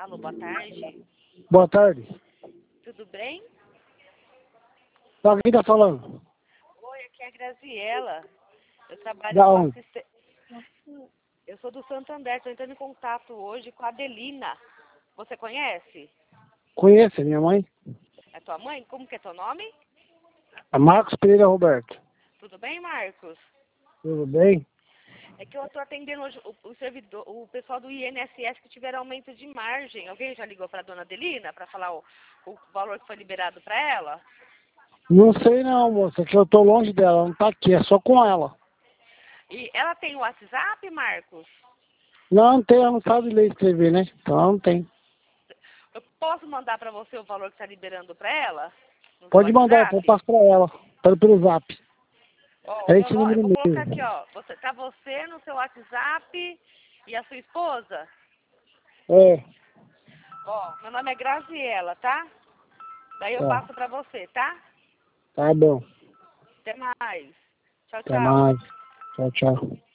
Alô, boa tarde. Boa tarde. Tudo bem? Quem tá falando? Oi, aqui é a Graziela. Eu trabalho Da com onde? assistência. Eu sou do Santander, estou entrando em contato hoje com a Adelina. Você conhece? Conheço, minha mãe. É tua mãe? Como que é teu nome? A Marcos Pereira Roberto. Tudo bem, Marcos? Tudo bem? É que eu estou atendendo hoje o servidor, o pessoal do INSS que tiveram aumento de margem. Alguém já ligou para a dona Adelina para falar o valor que foi liberado para ela? Não sei não, moça, que eu tô longe dela, não tá aqui, é só com ela. E ela tem o WhatsApp, Marcos? Não tem, ela não sabe ler e escrever, né? Então ela não tem. Eu posso mandar para você o valor que está liberando para ela? No seu Pode mandar, eu WhatsApp? passo pra ela. Pelo zap. Ó, o É meu esse nome, eu número vou colocar mesmo. aqui, ó. Tá você no seu WhatsApp e a sua esposa? É, Ó, meu nome é Graziela, tá? Daí eu tá. passo pra você, tá? Tá bom. Até mais. Tchau, Até tchau. mais. Tchau, tchau.